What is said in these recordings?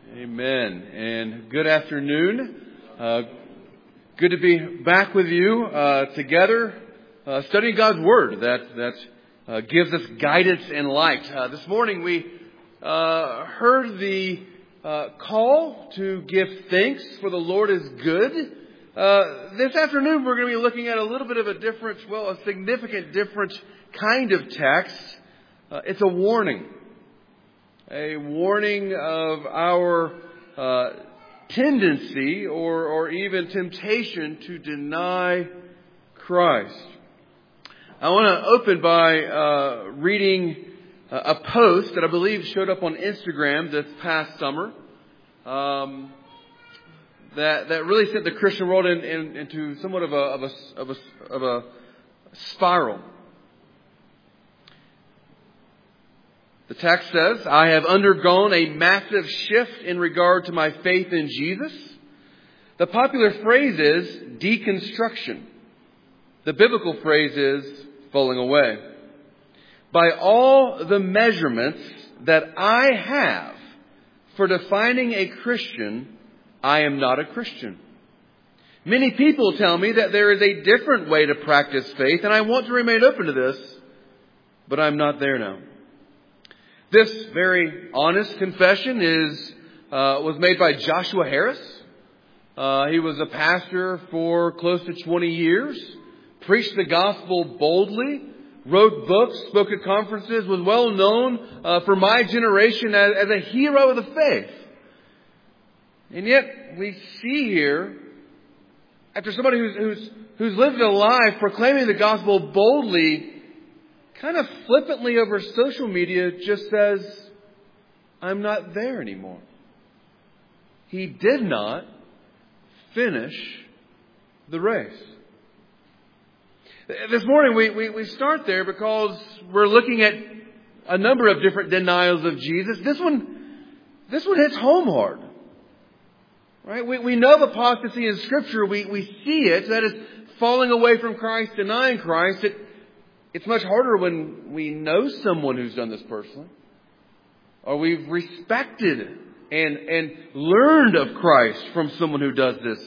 Amen. And good afternoon. Good to be back with you together, studying God's Word that gives us guidance and light. This morning we heard the call to give thanks for the Lord is good. This afternoon we're going to be looking at a little bit of a significant different kind of text. It's a warning. A warning of our tendency or even temptation to deny Christ. I want to open by reading a post that I believe showed up on Instagram this past summer that really sent the Christian world into somewhat of a spiral. The text says, I have undergone a massive shift in regard to my faith in Jesus. The popular phrase is deconstruction. The biblical phrase is falling away. By all the measurements that I have for defining a Christian, I am not a Christian. Many people tell me that there is a different way to practice faith, and I want to remain open to this, but I'm not there now. This very honest confession was made by Joshua Harris. He was a pastor for close to 20 years, preached the gospel boldly, wrote books, spoke at conferences, was well known for my generation as a hero of the faith. And yet we see here, after somebody who's lived a life proclaiming the gospel boldly, kind of flippantly over social media just says, I'm not there anymore. He did not finish the race. This morning we start there because we're looking at a number of different denials of Jesus. This one hits home hard. Right? We know of apostasy in Scripture. We see it. That is falling away from Christ, denying Christ. It's much harder when we know someone who's done this personally, or we've respected and learned of Christ from someone who does this.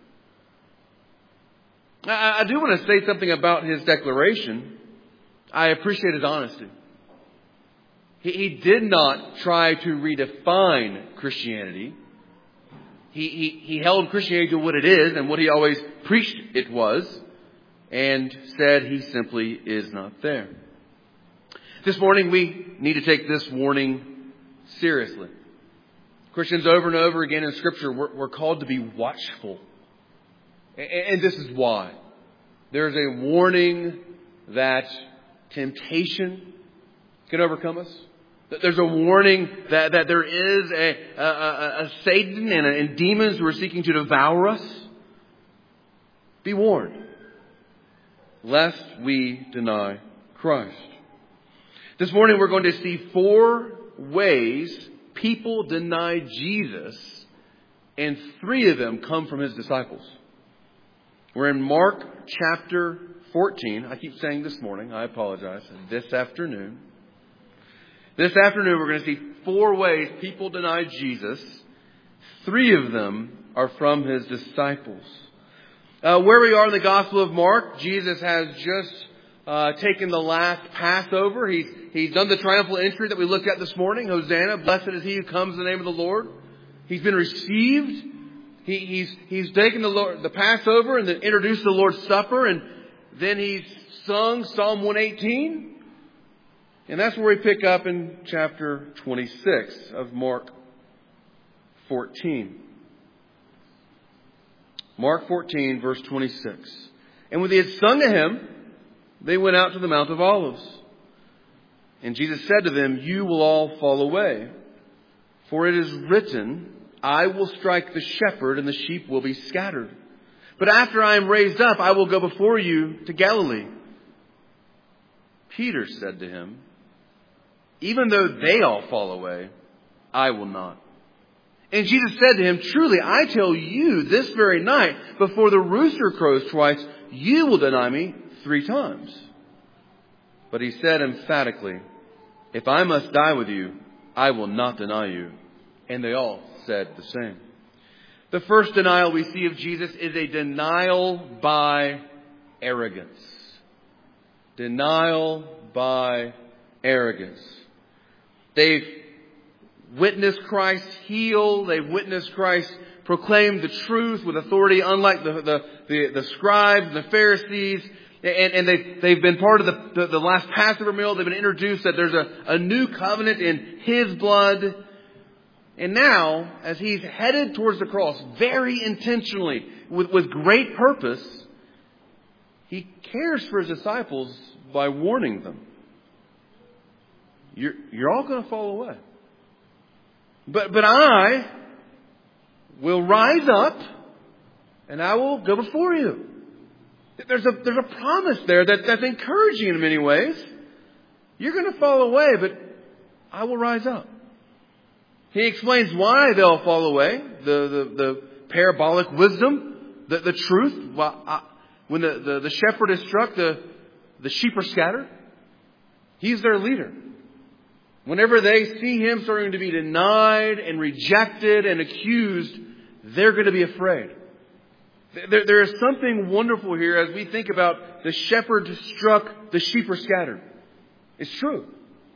I do want to say something about his declaration. I appreciate his honesty. He did not try to redefine Christianity. He held Christianity to what it is and what he always preached it was, and said he simply is not there. This morning we need to take this warning seriously. Christians over and over again in Scripture, we're called to be watchful. And this is why. There's a warning that temptation can overcome us. There's a warning that there is a Satan and demons who are seeking to devour us. Be warned, lest we deny Christ. This morning we're going to see 4 ways people deny Jesus, and 3 of them come from His disciples. We're in Mark chapter 14. I keep saying this morning. I apologize. This afternoon. This afternoon we're going to see 4 ways people deny Jesus. 3 of them are from His disciples. Where we are in the Gospel of Mark, Jesus has just taken the last Passover. He's done the triumphal entry that we looked at this morning. Hosanna, blessed is he who comes in the name of the Lord. He's been received. He's taken the Passover and then introduced the Lord's Supper, and then he's sung Psalm 118. And that's where we pick up in chapter 26 of Mark 14. Mark 14, verse 26. And when they had sung a hymn, they went out to the Mount of Olives. And Jesus said to them, you will all fall away, for it is written, I will strike the shepherd and the sheep will be scattered. But after I am raised up, I will go before you to Galilee. Peter said to him, even though they all fall away, I will not. And Jesus said to him, truly, I tell you, this very night, before the rooster crows twice, you will deny me 3 times. But he said emphatically, if I must die with you, I will not deny you. And they all said the same. The first denial we see of Jesus is a denial by arrogance. Denial by arrogance. They've witnessed Christ heal. They've witnessed Christ proclaim the truth with authority, unlike the scribes and the Pharisees. And they've been part of the last Passover meal. They've been introduced that there's a new covenant in His blood. And now, as He's headed towards the cross, very intentionally, with great purpose, He cares for His disciples by warning them. You're all going to fall away. But I will rise up and I will go before you. There's a promise there that's encouraging in many ways. You're going to fall away, but I will rise up. He explains why they'll fall away. The parabolic wisdom, the truth. When the shepherd is struck, the sheep are scattered. He's their leader. Whenever they see Him starting to be denied and rejected and accused, they're going to be afraid. There is something wonderful here as we think about the shepherd struck, the sheep are scattered. It's true.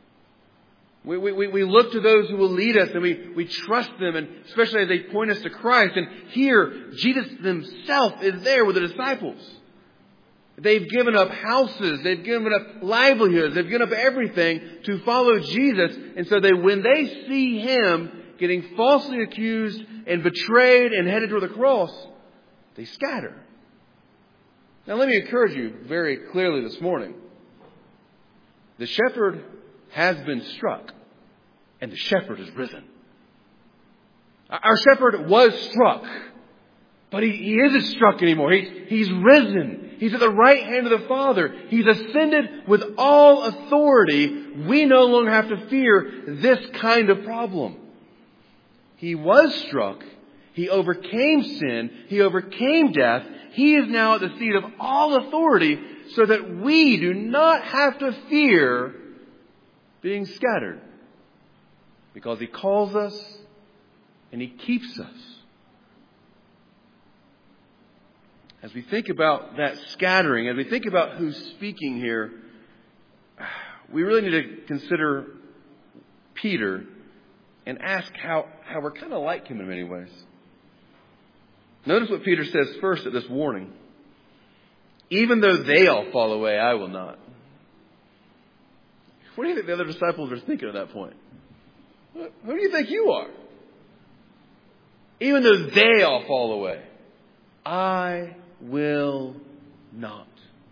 We look to those who will lead us and we trust them, and especially as they point us to Christ. And here, Jesus Himself is there with the disciples. They've given up houses. They've given up livelihoods. They've given up everything to follow Jesus. And so when they see Him getting falsely accused and betrayed and headed toward the cross, they scatter. Now let me encourage you very clearly this morning. The shepherd has been struck, and the shepherd is risen. Our shepherd was struck, but he isn't struck anymore. He's risen. He's at the right hand of the Father. He's ascended with all authority. We no longer have to fear this kind of problem. He was struck. He overcame sin. He overcame death. He is now at the seat of all authority so that we do not have to fear being scattered. Because He calls us and He keeps us. As we think about that scattering, as we think about who's speaking here, we really need to consider Peter and ask how we're kind of like him in many ways. Notice what Peter says first at this warning. Even though they all fall away, I will not. What do you think the other disciples are thinking at that point? Who do you think you are? Even though they all fall away, I will not.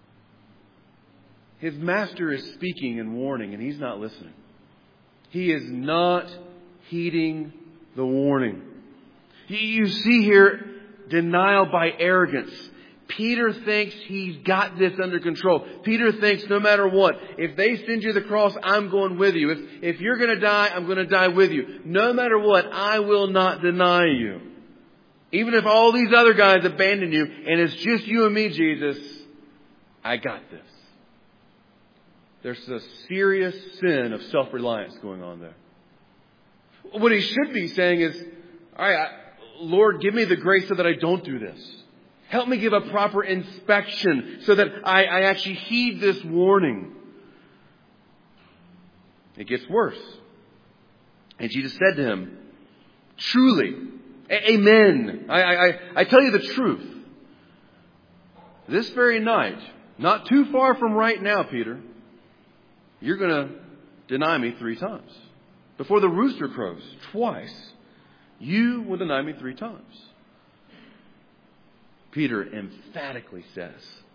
His master is speaking and warning, and he's not listening. He is not heeding the warning. You see here denial by arrogance. Peter thinks he's got this under control. Peter thinks no matter what, if they send you to the cross, I'm going with you. If you're going to die, I'm going to die with you. No matter what, I will not deny you. Even if all these other guys abandon you and it's just you and me, Jesus, I got this. There's a serious sin of self-reliance going on there. What he should be saying is, all right, Lord, give me the grace so that I don't do this. Help me give a proper inspection so that I actually heed this warning. It gets worse. And Jesus said to him, truly, amen. I tell you the truth. This very night, not too far from right now, Peter, you're going to deny me 3 times. Before the rooster crows twice, you will deny me 3 times. Peter emphatically says,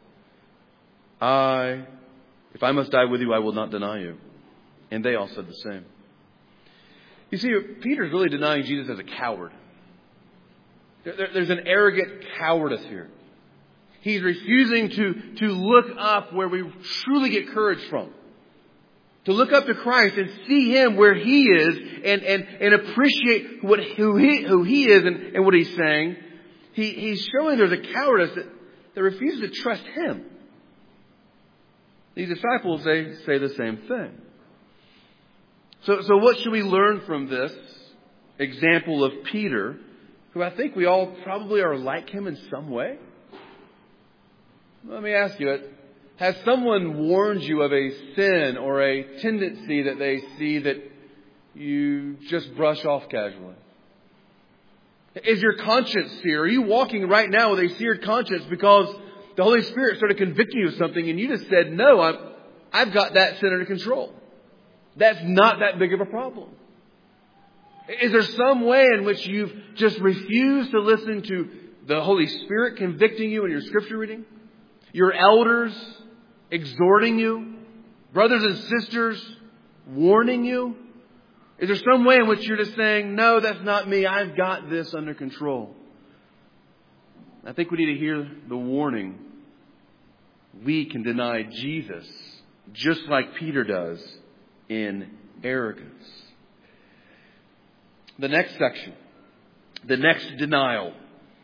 if I must die with you, I will not deny you. And they all said the same. You see, Peter's really denying Jesus as a coward. There's an arrogant cowardice here. He's refusing to look up where we truly get courage from. To look up to Christ and see Him where He is and appreciate who He is and what He's saying. He's showing there's a cowardice that refuses to trust Him. These disciples, they say the same thing. So what should we learn from this example of Peter, who I think we all probably are like him in some way. Let me ask you, has someone warned you of a sin or a tendency that they see that you just brush off casually? Is your conscience seared? Are you walking right now with a seared conscience because the Holy Spirit started convicting you of something and you just said, no, I've got that sin under control. That's not that big of a problem. Is there some way in which you've just refused to listen to the Holy Spirit convicting you in your scripture reading? Your elders exhorting you? Brothers and sisters warning you? Is there some way in which you're just saying, no, that's not me. I've got this under control? I think we need to hear the warning. We can deny Jesus just like Peter does in arrogance. The next section. The next denial.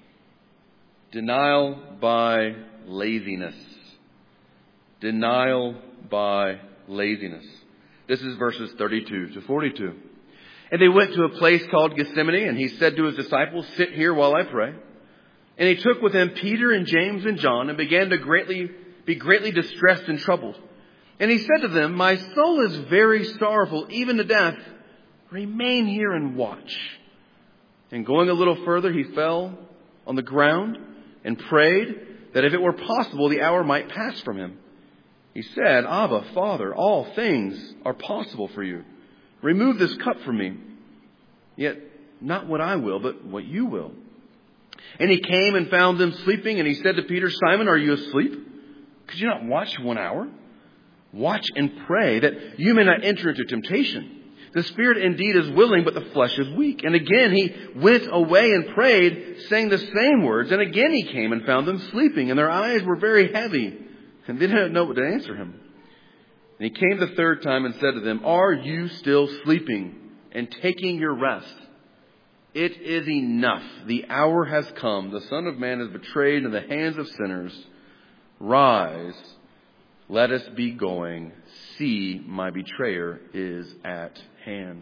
Denial by laziness. Denial by laziness. This is verses 32 to 42. And they went to a place called Gethsemane, and he said to his disciples, sit here while I pray. And he took with him Peter and James and John and began to be greatly distressed and troubled. And he said to them, my soul is very sorrowful, even to death. Remain here and watch. And going a little further, he fell on the ground and prayed that if it were possible, the hour might pass from him. He said, Abba, Father, all things are possible for you. Remove this cup from me. Yet not what I will, but what you will. And he came and found them sleeping, and he said to Peter, Simon, are you asleep? Could you not watch 1 hour? Watch and pray that you may not enter into temptation. The spirit indeed is willing, but the flesh is weak. And again he went away and prayed, saying the same words. And again he came and found them sleeping, and their eyes were very heavy, and they didn't know what to answer him. And he came the third time and said to them, are you still sleeping and taking your rest? It is enough. The hour has come. The Son of Man is betrayed into the hands of sinners. Rise, let us be going. See, my betrayer is at hand.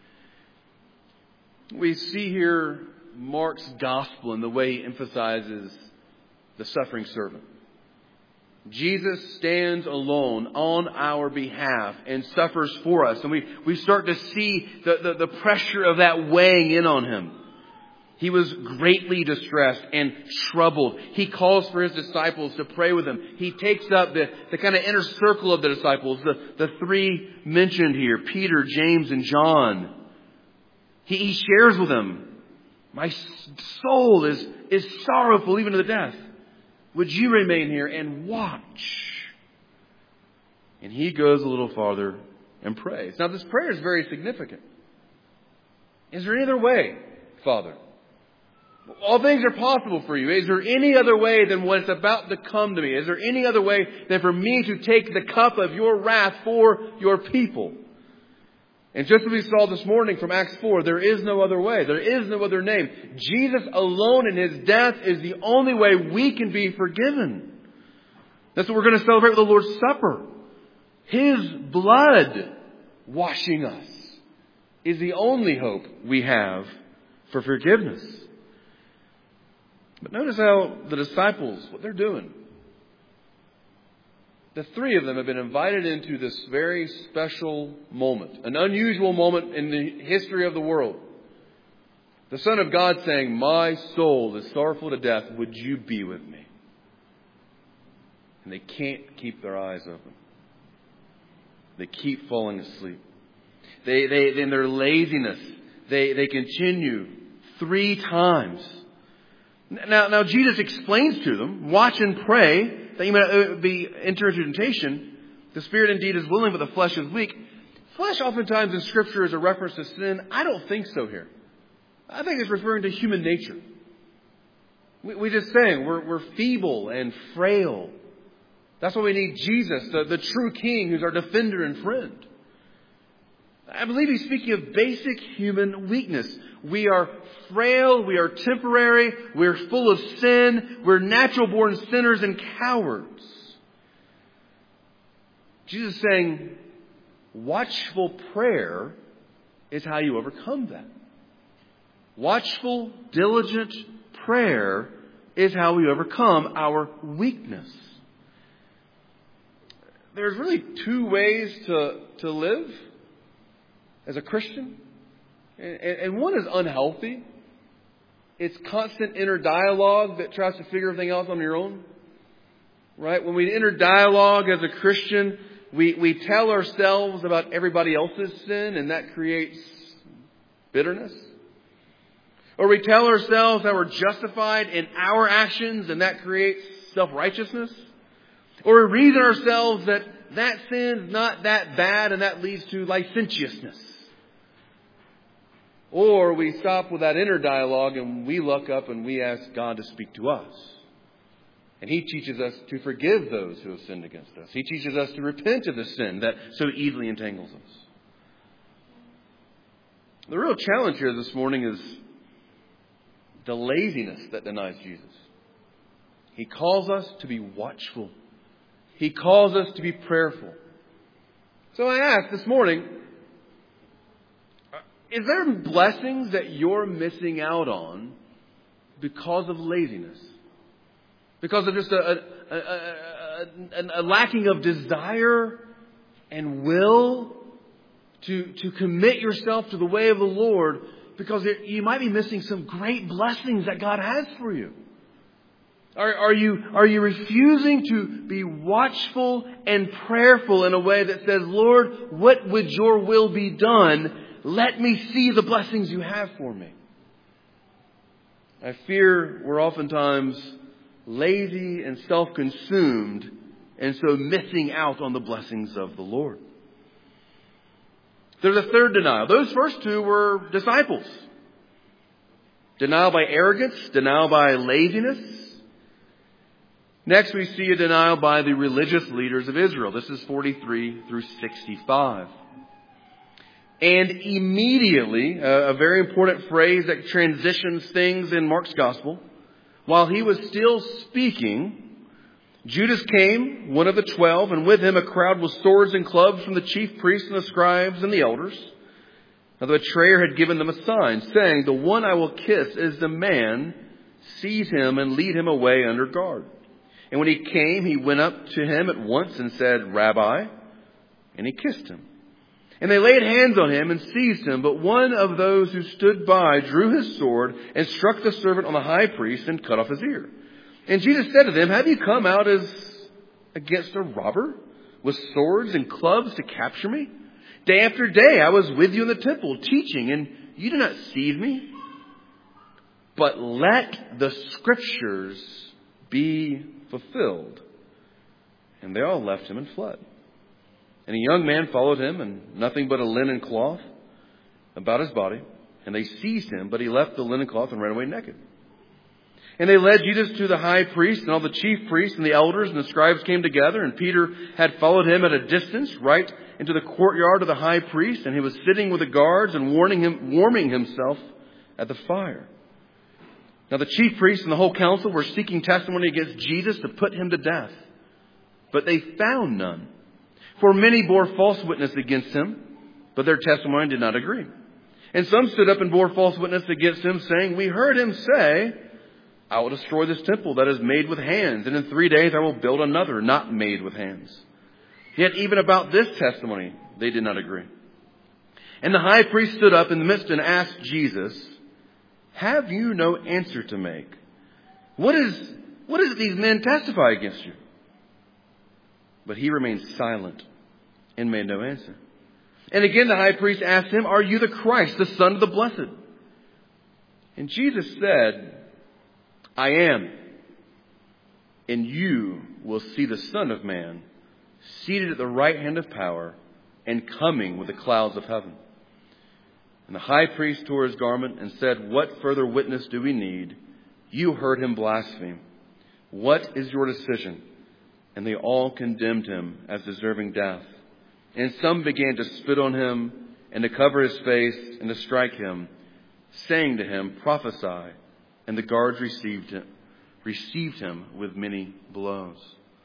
We see here Mark's gospel in the way he emphasizes the suffering servant. Jesus stands alone on our behalf and suffers for us. And we start to see the pressure of that weighing in on him. He was greatly distressed and troubled. He calls for his disciples to pray with him. He takes up the kind of inner circle of the disciples, the three mentioned here, Peter, James, and John. He shares with them, my soul is sorrowful even to the death. Would you remain here and watch? And he goes a little farther and prays. Now this prayer is very significant. Is there any other way, Father? All things are possible for you. Is there any other way than what's about to come to me? Is there any other way than for me to take the cup of your wrath for your people? And just as we saw this morning from Acts 4, there is no other way. There is no other name. Jesus alone in his death is the only way we can be forgiven. That's what we're going to celebrate with the Lord's Supper. His blood washing us is the only hope we have for forgiveness. But notice how the disciples, what they're doing. The three of them have been invited into this very special moment, an unusual moment in the history of the world. The Son of God saying, my soul is sorrowful to death. Would you be with me? And they can't keep their eyes open. They keep falling asleep. They in their laziness, they continue 3 times. Now Jesus explains to them, watch and pray that you may enter into temptation. The spirit indeed is willing, but the flesh is weak. Flesh oftentimes in Scripture is a reference to sin. I don't think so here. I think it's referring to human nature. We just saying we're feeble and frail. That's why we need Jesus, the true King, who's our defender and friend. I believe he's speaking of basic human weakness. We are frail, we are temporary, we're full of sin, we're natural-born sinners and cowards. Jesus is saying, watchful prayer is how you overcome that. Watchful, diligent prayer is how we overcome our weakness. There's really two ways to live as a Christian. And one is unhealthy. It's constant inner dialogue that tries to figure everything out on your own. Right? When we enter dialogue as a Christian, we tell ourselves about everybody else's sin, and that creates bitterness. Or we tell ourselves that we're justified in our actions, and that creates self-righteousness. Or we reason ourselves that sin's not that bad, and that leads to licentiousness. Or we stop with that inner dialogue and we look up and we ask God to speak to us. And He teaches us to forgive those who have sinned against us. He teaches us to repent of the sin that so easily entangles us. The real challenge here this morning is the laziness that denies Jesus. He calls us to be watchful. He calls us to be prayerful. So I ask this morning, is there blessings that you're missing out on because of laziness? Because of just a lacking of desire and will to commit yourself to the way of the Lord, because you might be missing some great blessings that God has for you. Are you refusing to be watchful and prayerful in a way that says, Lord, what would your will be done? Let me see the blessings you have for me. I fear we're oftentimes lazy and self-consumed, and so missing out on the blessings of the Lord. There's a third denial. Those first two were disciples. Denial by arrogance, denial by laziness. Next, we see a denial by the religious leaders of Israel. This is 43 through 65. And immediately, a very important phrase that transitions things in Mark's gospel, while he was still speaking, Judas came, one of the 12, and with him a crowd with swords and clubs from the chief priests and the scribes and the elders. Now the betrayer had given them a sign, saying, "The one I will kiss is the man. Seize him and lead him away under guard." And when he came, he went up to him at once and said, "Rabbi," and he kissed him. And they laid hands on him and seized him. But one of those who stood by drew his sword and struck the servant on the high priest and cut off his ear. And Jesus said to them, "Have you come out as against a robber with swords and clubs to capture me? Day after day I was with you in the temple teaching, and you did not seize me. But let the scriptures be fulfilled." And they all left him and fled. And a young man followed him, and nothing but a linen cloth about his body. And they seized him, but he left the linen cloth and ran away naked. And they led Jesus to the high priest, and all the chief priests and the elders and the scribes came together. And Peter had followed him at a distance, right into the courtyard of the high priest. And he was sitting with the guards and warming himself at the fire. Now the chief priests and the whole council were seeking testimony against Jesus to put him to death. But they found none. For many bore false witness against him, but their testimony did not agree. And some stood up and bore false witness against him, saying, "We heard him say, 'I will destroy this temple that is made with hands, and in 3 days I will build another not made with hands.' Yet even about this testimony they did not agree. And the high priest stood up in the midst and asked Jesus, 'Have you no answer to make? What is it these men testify against you?' But he remained silent and made no answer. And again the high priest asked him, 'Are you the Christ, the Son of the Blessed?' And Jesus said, 'I am. And you will see the Son of Man seated at the right hand of power and coming with the clouds of heaven.' And the high priest tore his garment and said, 'What further witness do we need? You heard him blaspheme. What is your decision?' And they all condemned him as deserving death. And some began to spit on him and to cover his face and to strike him, saying to him, 'Prophesy.' And the guards received him with many blows."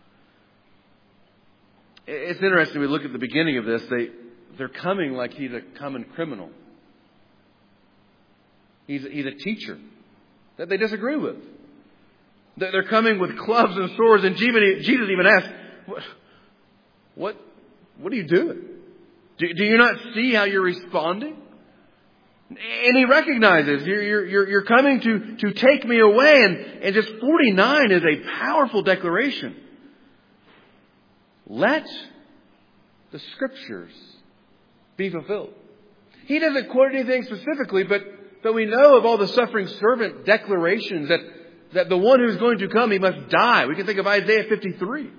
It's interesting. We look at the beginning of this. They're coming like he's a common criminal. He's a teacher that they disagree with. They're coming with clubs and swords, and Jesus even asks, What are you doing? Do you not see how you're responding? And he recognizes you're coming to take me away, and just 49 is a powerful declaration. Let the Scriptures be fulfilled. He doesn't quote anything specifically, but we know of all the suffering servant declarations that the one who's going to come, he must die. We can think of Isaiah 53.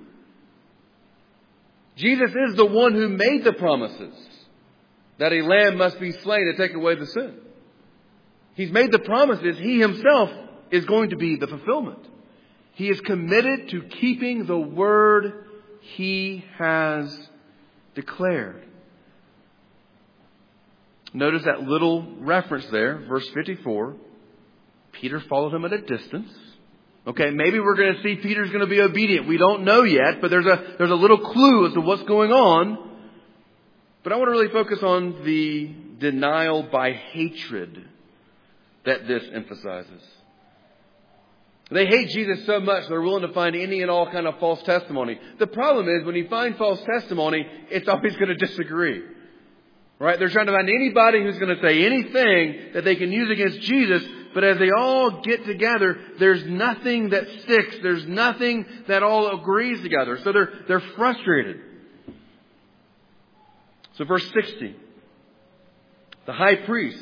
Jesus is the one who made the promises that a lamb must be slain to take away the sin. He's made the promises. He himself is going to be the fulfillment. He is committed to keeping the word he has declared. Notice that little reference there, verse 54. Peter followed him at a distance. Okay, maybe we're going to see Peter's going to be obedient. We don't know yet, but there's a little clue as to what's going on. But I want to really focus on the denial by hatred that this emphasizes. They hate Jesus so much they're willing to find any and all kind of false testimony. The problem is when you find false testimony, it's always going to disagree. Right? They're trying to find anybody who's going to say anything that they can use against Jesus. But as they all get together, there's nothing that sticks. There's nothing that all agrees together. So they're frustrated. So verse 60. The high priest,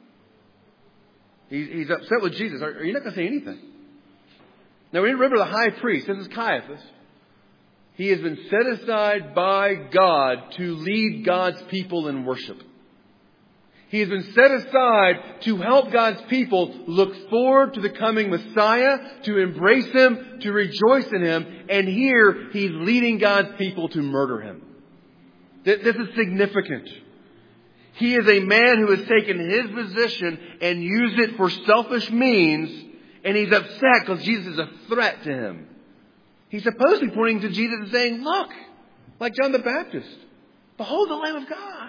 he's upset with Jesus. Are you not going to say anything? Now we remember the high priest. This is Caiaphas. He has been set aside by God to lead God's people in worship. He has been set aside to help God's people look forward to the coming Messiah, to embrace Him, to rejoice in Him. And here He's leading God's people to murder Him. This is significant. He is a man who has taken his position and used it for selfish means. And he's upset because Jesus is a threat to him. He's supposed to be pointing to Jesus and saying, look, like John the Baptist, behold the Lamb of God.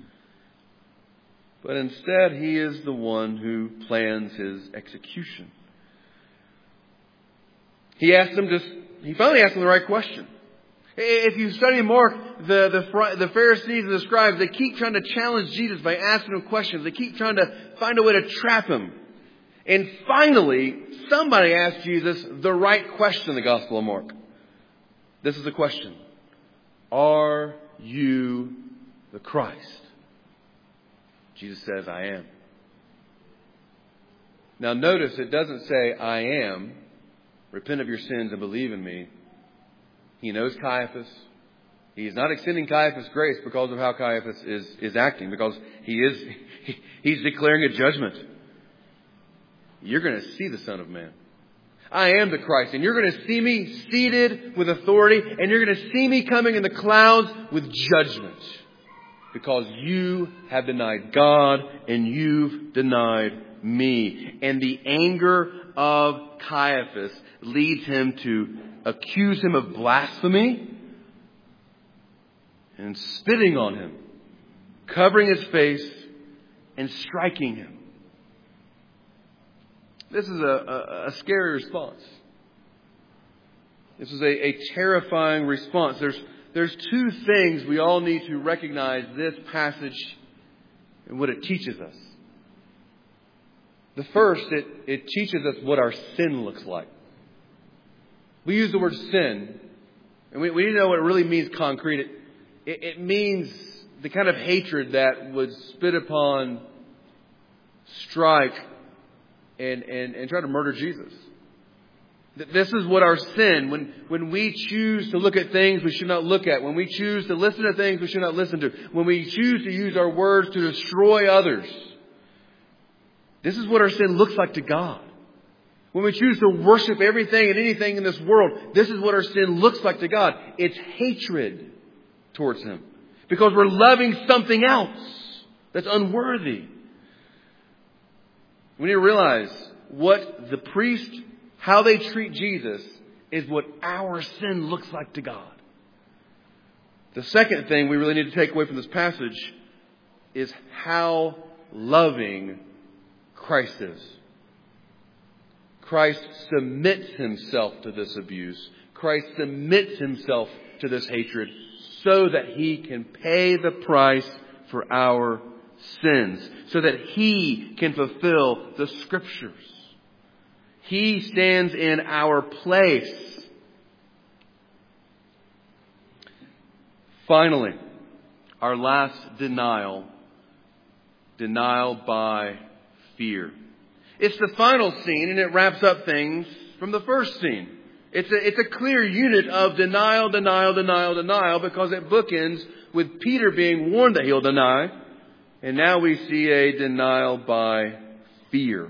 But instead, he is the one who plans his execution. He finally asked him the right question. If you study Mark, the Pharisees and the scribes, they keep trying to challenge Jesus by asking him questions. They keep trying to find a way to trap him. And finally, somebody asked Jesus the right question in the Gospel of Mark. This is the question. Are you the Christ? Jesus says, I am. Now notice it doesn't say, I am. Repent of your sins and believe in me. He knows Caiaphas. He is not extending Caiaphas grace because of how Caiaphas is acting, because he's declaring a judgment. You're going to see the Son of Man. I am the Christ, and you're going to see me seated with authority, and you're going to see me coming in the clouds with judgment, because you have denied God and you've denied me. And the anger of Caiaphas leads him to accuse him of blasphemy and spitting on him, covering his face and striking him. This is a scary response. This is a terrifying response. There's two things we all need to recognize this passage and what it teaches us. The first, it teaches us what our sin looks like. We use the word sin, and we need to know what it really means concrete. It means the kind of hatred that would spit upon, strike, and try to murder Jesus. This is what our sin, when we choose to look at things we should not look at, when we choose to listen to things we should not listen to, when we choose to use our words to destroy others, this is what our sin looks like to God. When we choose to worship everything and anything in this world, this is what our sin looks like to God. It's hatred towards Him. Because we're loving something else that's unworthy. We need to realize what the priest, how they treat Jesus, is what our sin looks like to God. The second thing we really need to take away from this passage is how loving Christ is. Christ submits himself to this abuse. Christ submits himself to this hatred so that he can pay the price for our sins, so that he can fulfill the Scriptures. He stands in our place. Finally, our last denial by fear. It's the final scene, and it wraps up things from the first scene. It's a clear unit of denial, because it bookends with Peter being warned that he'll deny. And now we see a denial by fear.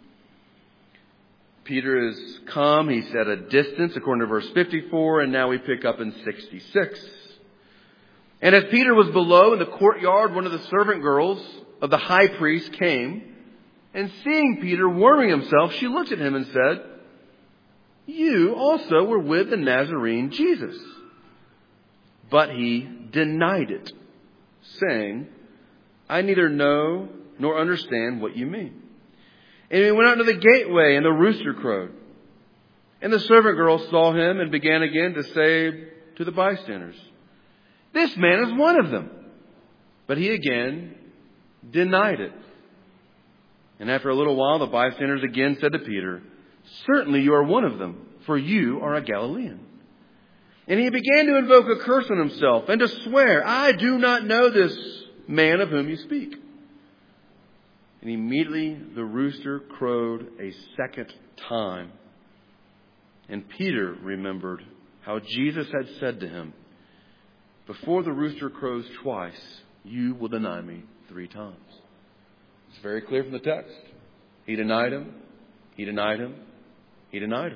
Peter is come, he's at a distance, according to verse 54, and now we pick up in 66. And as Peter was below in the courtyard, one of the servant girls of the high priest came, and seeing Peter warming himself, she looked at him and said, "You also were with the Nazarene Jesus." But he denied it, saying, "I neither know nor understand what you mean." And he went out to the gateway, and the rooster crowed. And the servant girl saw him and began again to say to the bystanders, "This man is one of them." But he again denied it. And after a little while, the bystanders again said to Peter, "Certainly you are one of them, for you are a Galilean." And he began to invoke a curse on himself and to swear, "I do not know this man of whom you speak." And immediately the rooster crowed a second time. And Peter remembered how Jesus had said to him, "Before the rooster crows twice, you will deny me 3 times." It's very clear from the text. He denied him. He denied him. He denied him.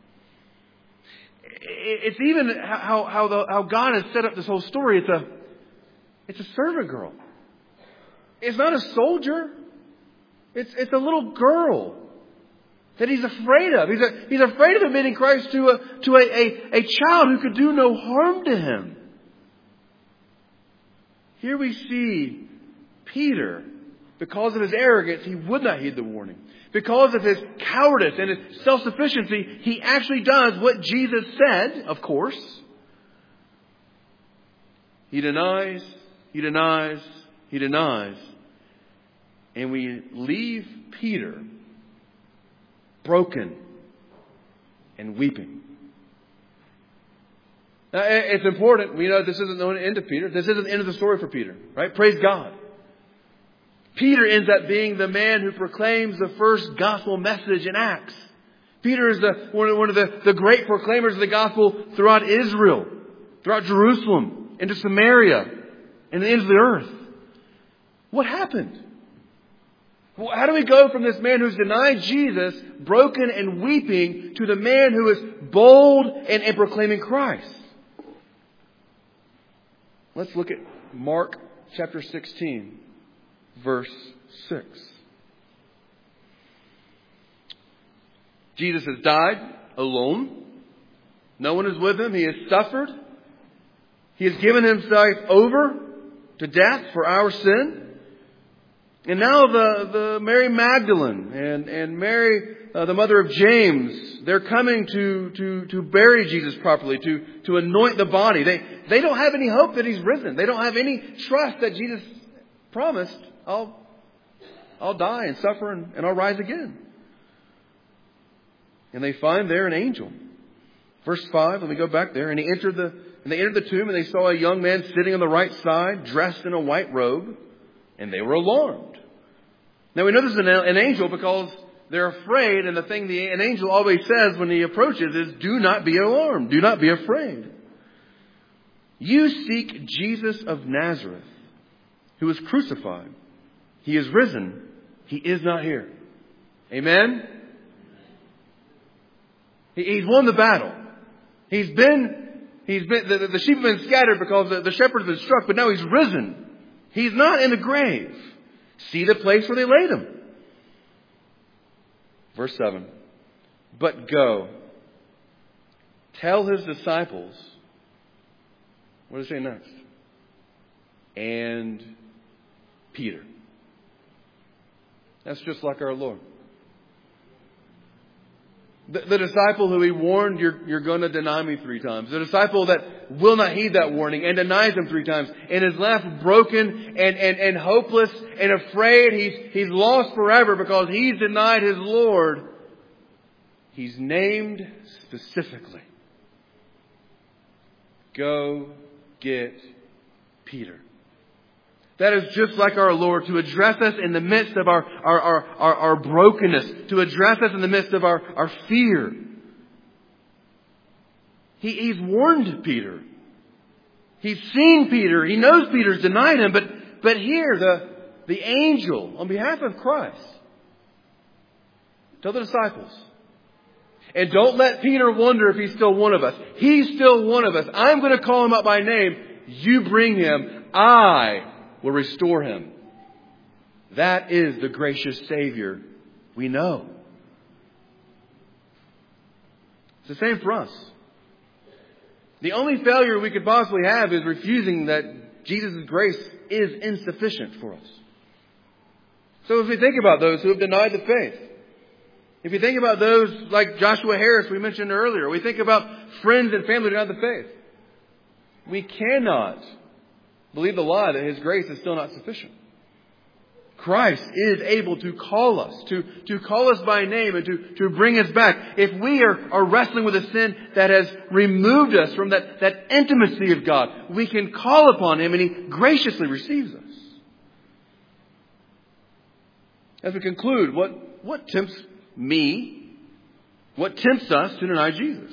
It's even how God has set up this whole story. It's a servant girl. It's not a soldier. It's a little girl that he's afraid of. He's afraid of admitting Christ to a child who could do no harm to him. Here we see Peter, because of his arrogance, he would not heed the warning. Because of his cowardice and his self-sufficiency, he actually does what Jesus said, of course. He denies, he denies, he denies. And we leave Peter broken and weeping. Now, it's important. We know this isn't the end of Peter. This isn't the end of the story for Peter, right? Praise God. Peter ends up being the man who proclaims the first gospel message in Acts. Peter is one of the great proclaimers of the gospel throughout Israel, throughout Jerusalem, into Samaria, and the ends of the earth. What happened? Well, how do we go from this man who's denied Jesus, broken and weeping, to the man who is bold and proclaiming Christ? Let's look at Mark chapter 16. Verse 6. Jesus has died alone. No one is with him. He has suffered. He has given himself over to death for our sin. And now the Mary Magdalene and Mary, the mother of James, they're coming to bury Jesus properly, to anoint the body. They don't have any hope that he's risen. They don't have any trust that Jesus promised, I'll die and suffer and I'll rise again. And they find there an angel. Verse 5, let me go back there. And they entered the tomb, and they saw a young man sitting on the right side, dressed in a white robe, and they were alarmed. Now we know this is an angel because they're afraid, and the thing an angel always says when he approaches is, "Do not be alarmed. Do not be afraid. You seek Jesus of Nazareth, who was crucified. He is risen. He is not here." Amen? He's won the battle. The sheep have been scattered because the shepherd has been struck, but now he's risen. He's not in the grave. See the place where they laid him. Verse 7. But go, tell his disciples. What does it say next? And Peter. That's just like our Lord. The disciple who He warned, you're going to deny me 3 times. The disciple that will not heed that warning and denies Him 3 times and is left broken and hopeless and afraid. He's lost forever because he's denied his Lord. He's named specifically. Go get Peter. That is just like our Lord, to address us in the midst of our brokenness, to address us in the midst of our fear. He's warned Peter. He's seen Peter. He knows Peter's denied Him. But here, the angel, on behalf of Christ, tell the disciples, and don't let Peter wonder if he's still one of us. He's still one of us. I'm going to call him up by name. You bring him. I will restore him. That is the gracious Savior we know. It's the same for us. The only failure we could possibly have is refusing that Jesus' grace is insufficient for us. So if we think about those who have denied the faith, if you think about those like Joshua Harris we mentioned earlier, we think about friends and family who denied the faith, we cannot believe the lie that His grace is still not sufficient. Christ is able to call us, to call us by name and to bring us back. If we are wrestling with a sin that has removed us from that intimacy of God, we can call upon Him and He graciously receives us. As we conclude, what tempts me? What tempts us to deny Jesus?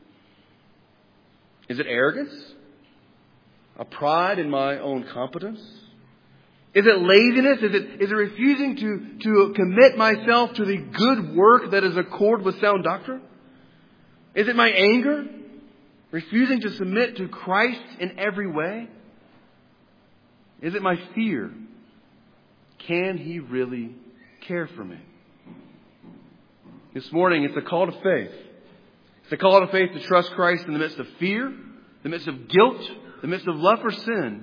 Is it arrogance? A pride in my own competence? Is it laziness? Is it refusing to commit myself to the good work that is accord with sound doctrine? Is it my anger? Refusing to submit to Christ in every way? Is it my fear? Can He really care for me? This morning, it's a call to faith. It's a call to faith to trust Christ in the midst of fear, the midst of guilt, the midst of love for sin.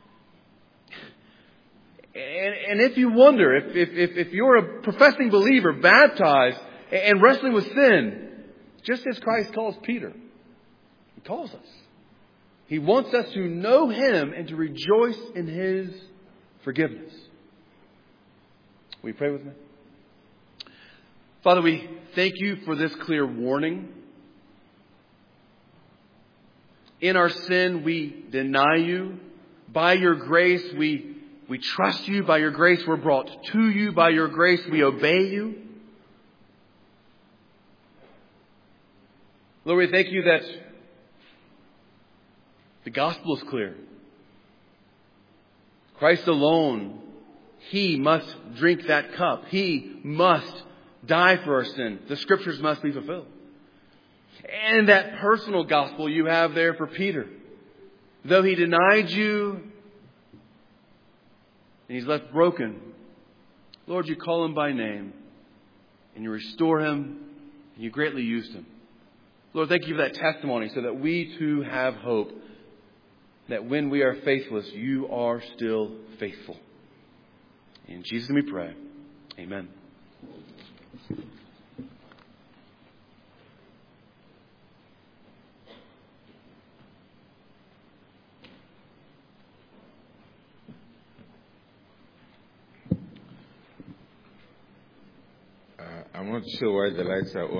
And if you wonder, if you're a professing believer, baptized, and wrestling with sin, just as Christ calls Peter, He calls us. He wants us to know Him and to rejoice in His forgiveness. Will you pray with me? Father, we thank You for this clear warning. In our sin, we deny You. By Your grace, we trust You. By Your grace, we're brought to You. By Your grace, we obey You. Lord, we thank You that the gospel is clear. Christ alone, He must drink that cup. He must die for our sin. The Scriptures must be fulfilled. And that personal gospel You have there for Peter. Though he denied You and he's left broken, Lord, You call him by name and You restore him and You greatly used him. Lord, thank You for that testimony so that we too have hope that when we are faithless, You are still faithful. In Jesus' name we pray. Amen. I want to show why the lights are on.